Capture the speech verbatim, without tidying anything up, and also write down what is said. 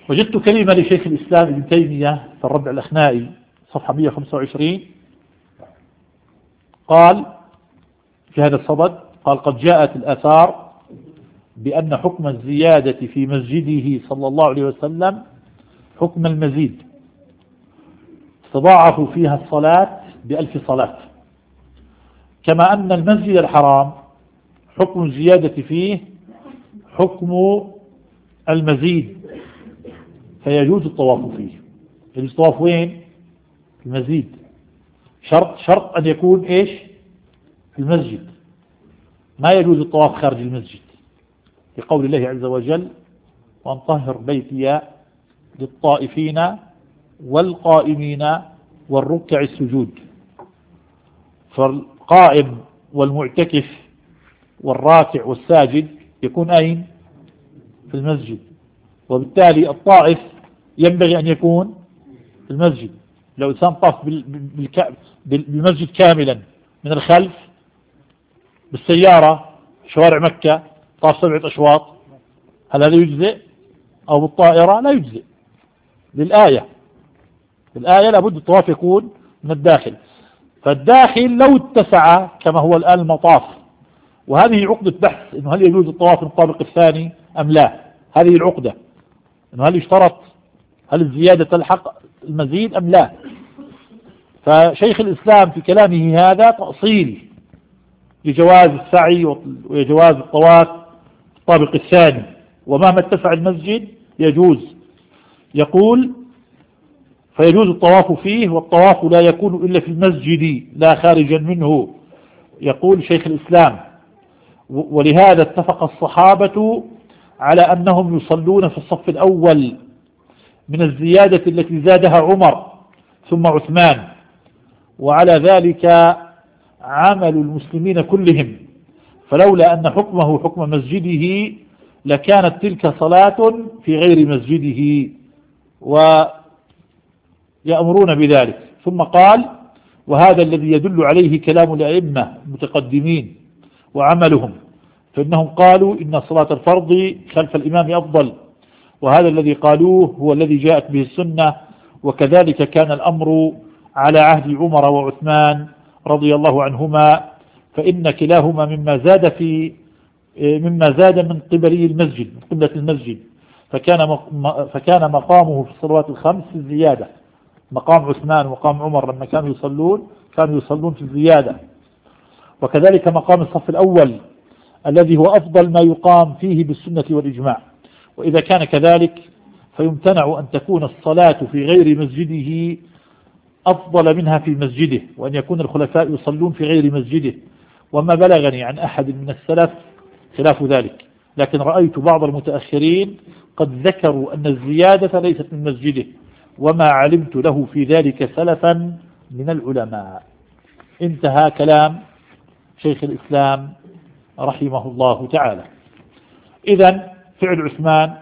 وجدت كلمة لشيخ الإسلام ابن تيمية في الربع الأخنائي صفحة مئة وخمسة وعشرين، قال في هذا الصدد، قال: قد جاءت الآثار بأن حكم الزيادة في مسجده صلى الله عليه وسلم حكم المزيد، تضاعف فيها الصلاة بألف صلاة، كما أن المسجد الحرام حكم الزيادة فيه حكم المزيد، فيجوز الطواف فيه. يجوز الطواف وين؟ في المزيد، شرط شرط أن يكون إيش؟ في المسجد، ما يجوز الطواف خارج المسجد، لقول الله عز وجل: وأن طهر بيتي للطائفين والقائمين والركع السجود. فالقائم والمعتكف والراكع والساجد يكون أين؟ في المسجد، وبالتالي الطائف ينبغي أن يكون في المسجد. لو إنسان طاف بالمسجد كاملا من الخلف بالسيارة شوارع مكة، طاف سبعة أشواط، هل هذا يجزئ؟ أو بالطائرة؟ لا يجزئ، للآية الآية لابد الطواف يكون من الداخل. فالداخل لو اتسع كما هو الآن المطاف، وهذه عقدة بحث إنه هل يجوز الطواف من الطابق الثاني أم لا، هذه العقدة، إنه هل يشترط، هل الزيادة تلحق المزيد أم لا. فشيخ الإسلام في كلامه هذا تأصيل لجواز السعي وجواز الطواف في الطابق الثاني، ومهما اتسع المسجد يجوز. يقول: فيجوز الطواف فيه، والطواف لا يكون إلا في المسجد لا خارجا منه. يقول شيخ الإسلام: ولهذا اتفق الصحابة على أنهم يصلون في الصف الأول من الزيادة التي زادها عمر ثم عثمان، وعلى ذلك عمل المسلمين كلهم، فلولا أن حكمه حكم مسجده لكانت تلك صلاة في غير مسجده، ويأمرون بذلك. ثم قال: وهذا الذي يدل عليه كلام الأئمة المتقدمين وعملهم، فإنهم قالوا إن صلاة الفرض خلف الإمام أفضل، وهذا الذي قالوه هو الذي جاءت به السنة، وكذلك كان الأمر على عهد عمر وعثمان رضي الله عنهما، فإن كلاهما مما زاد في مما زاد من قبلي المسجد، من قبلة المسجد، فكان فكان مقامه في الصلوات الخمس في الزيادة. مقام عثمان ومقام عمر لما كانوا يصلون كانوا يصلون في الزيادة، وكذلك مقام الصف الأول الذي هو أفضل ما يقام فيه بالسنة والإجماع. وإذا كان كذلك فيمتنع أن تكون الصلاة في غير مسجده أفضل منها في مسجده، وأن يكون الخلفاء يصلون في غير مسجده، وما بلغني عن أحد من السلف خلاف ذلك، لكن رأيت بعض المتأخرين قد ذكروا أن الزيادة ليست من مسجده، وما علمت له في ذلك سلفا من العلماء. انتهى كلام شيخ الإسلام رحمه الله تعالى. إذن فعل عثمان